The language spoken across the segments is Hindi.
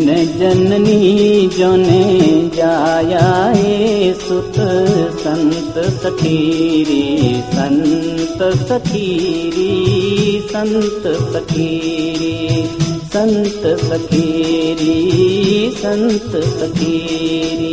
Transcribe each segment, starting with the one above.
दिन जननी जोने जाया सुत संत सखीरी संत सखीरी संत सखीरी संत सखीरी संत सखीरी।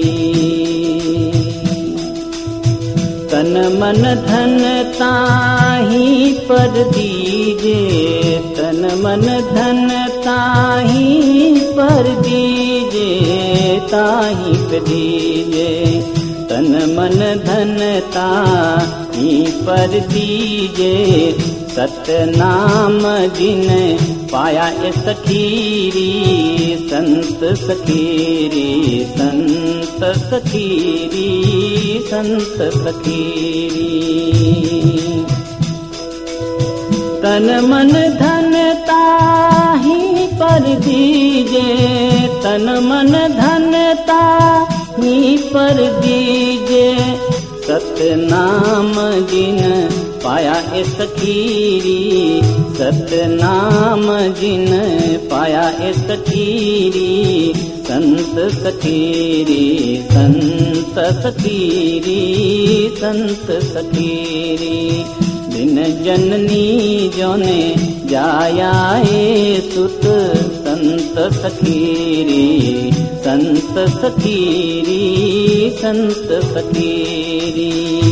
तन मन धन ताही पर दीजे, तन मन धन ताही पर दीजे, ताही पर दीजे। तन मन धन ताही पर दीजे, सतनाम जिन पाया सखीरी संत सखीरी संत सखीरी संत सखीरी। तन मन धन ताही पर दीजे, तन मन धन ताही पर दीजे, सतनाम जिन पाया सखीरी सतनाम जिन पाया सखीरी संत सखीरी संत सखीरी संत सखीरी। दिन जननी जोने जाया सुत संत सखीरी संत सखीरी संत सखीरी।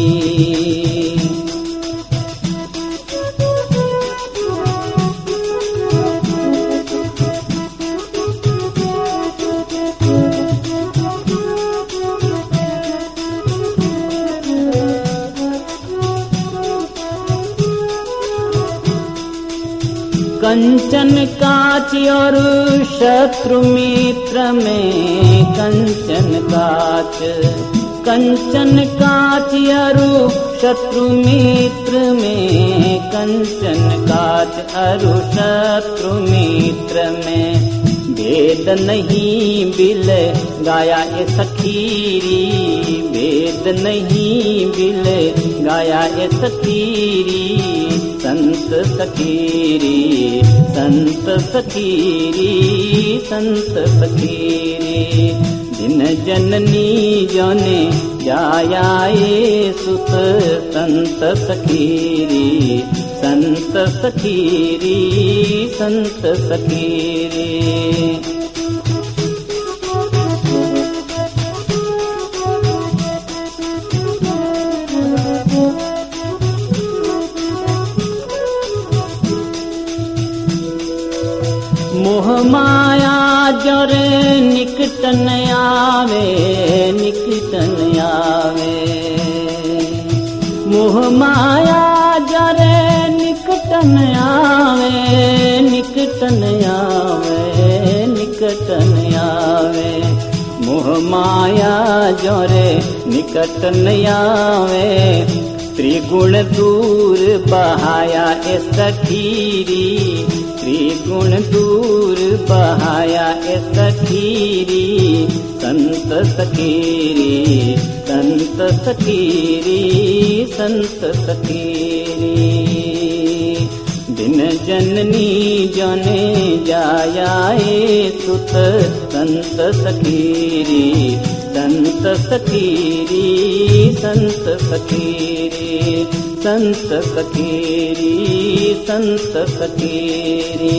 कंचन कांच और शत्रु मित्र में कंचन कांच, कंचन कांच और शत्रु मित्र में कंचन कांच और शत्रु मित्र में। भेद नहीं बिल गाया सखीरी, भेद नहीं बिल गाया सखीरी संत सखीरी संत सखीरी संत सखीरी। दिन जननी जोने जाया सुत संत सखीरी संत सखीरी संत सखीरी। मोह माया जरे निकटन आवे निकटन आवे, मोह माया जरे निकटन आवे निकटन आवे निकटन आवे। मोह माया जरे निकटन आवे, त्रिगुण दूर बहाया सखीरी त्रिगुण दूर बहाया सखीरी संत सखीरी संत सखीरी संत सखीरी। दिन जननी जोने जाया सुत संत सखीरी संत सखीरी संत सखीरी संत सखीरी संत सखीरी।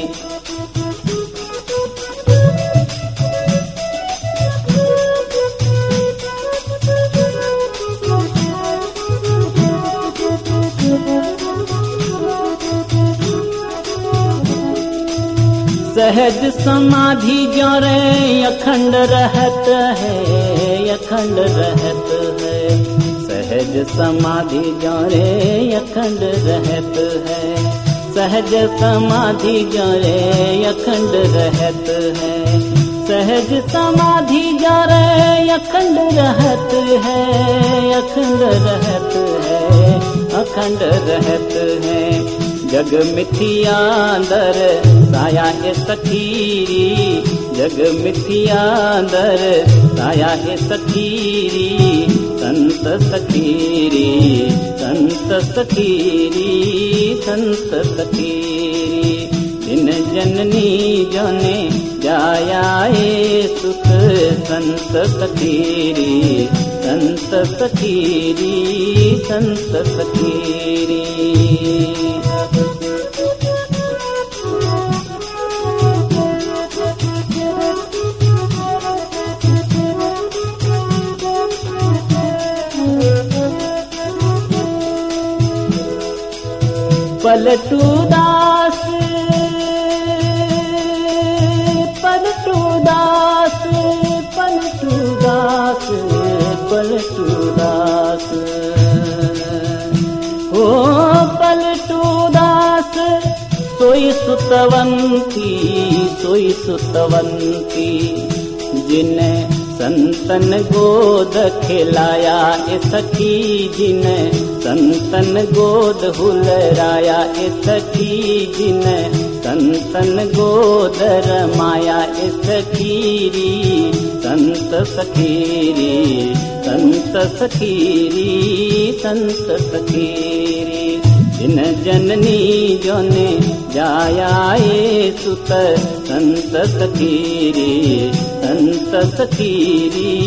सहज समाधि जोरे अखंड रहत है अखंड रहत है, सहज समाधि जोरे अखंड रहत है, सहज समाधि जोरे अखंड रहत है, सहज समाधि जोरे अखंड रहत है अखंड रहत है अखंड रहत है। जग मिथिया दर साया सखीरी जग मिथिया दर साया सखीरी संत सखीरी संत सखीरी संत सखीरी। दिन जननी जोने जायाए सुख संत सखीरी, संत सखीरी, संत सखीरी। पलटू दास, पलटू दास, पलटू दास, पलटू दास, ओ पलटू दास सोई सुतवंती, सोई सुतवंती, जिन्हें संतन गोद खिलाया ए सखी, जिन्हें संतन गोद हुलराया ए सखी, जिन्हें संतन गोद रमाया ए सखीरी, संत सखीरी, संत सखीरी, संत सखीरी। जिन जननी जोने जाया ए सुत संत सखीरी, संत सखीरी।